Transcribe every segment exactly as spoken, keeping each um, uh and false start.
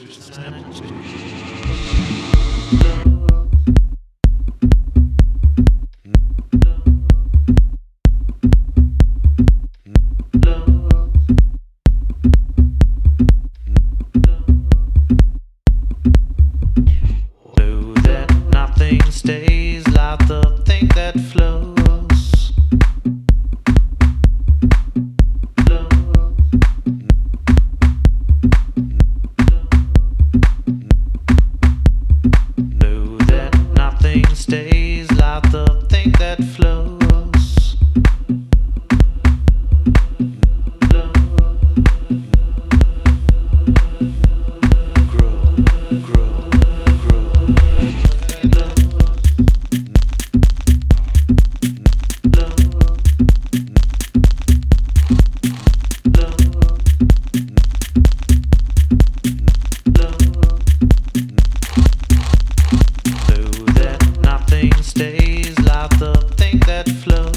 Stays like the thing that flows. Know that nothing stays like the thing that flows. Stays like the thing that flows.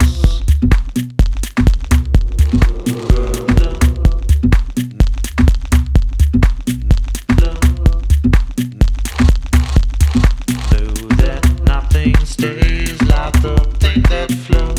Know that nothing stays like the thing that flows.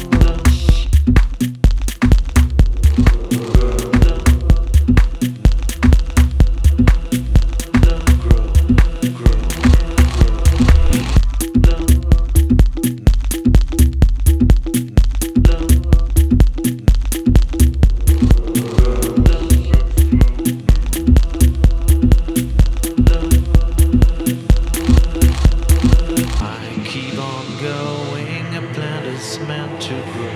Going, a plant is meant to grow.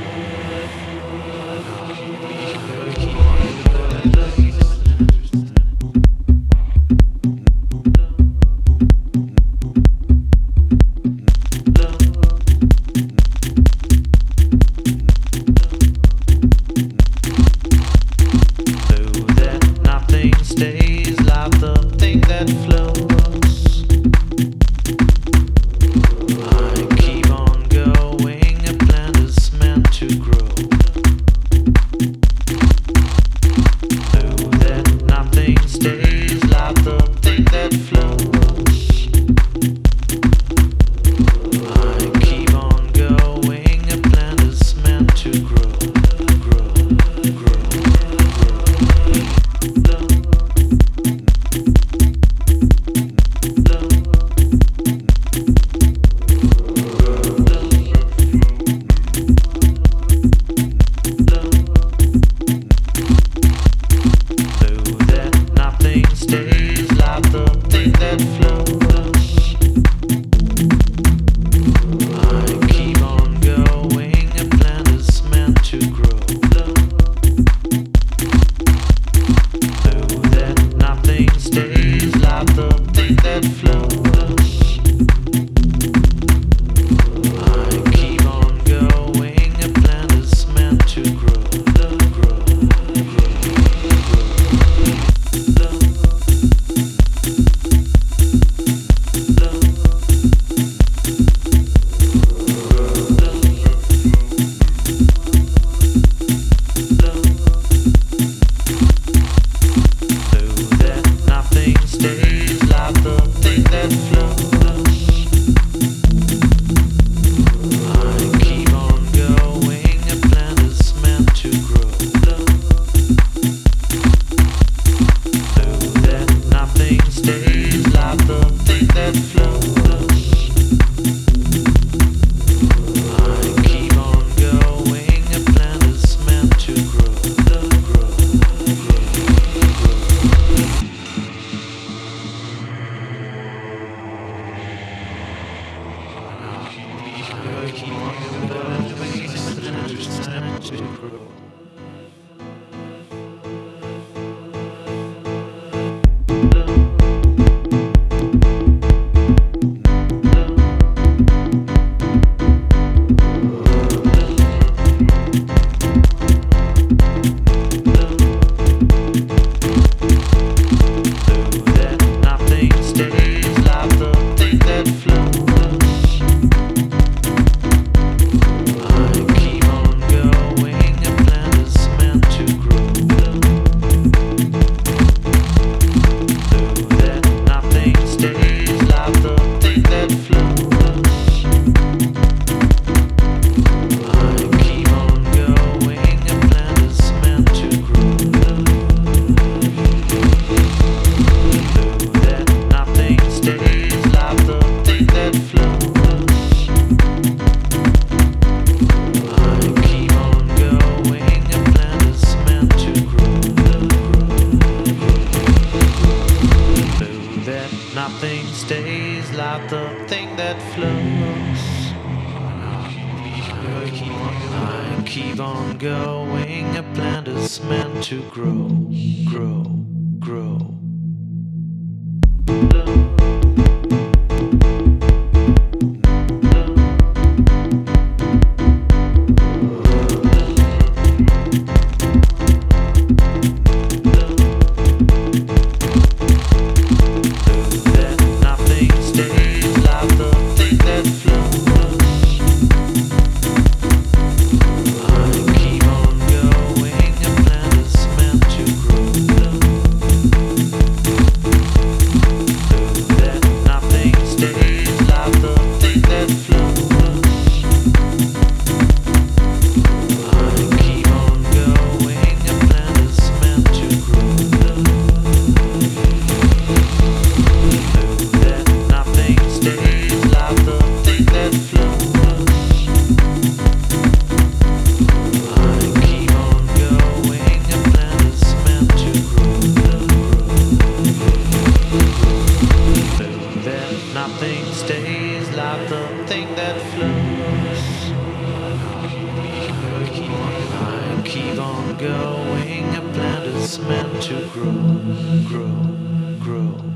Though that nothing stays like the thing that flows. Stays like the thing that flows. I keep on going, a plant is meant to grow, grow, grow, grow. stays like the thing that flows. I keep on going, a plant is meant to grow, grow, grow. Nothing stays like the thing that flows. I keep on going, a plant is meant to grow, grow, grow.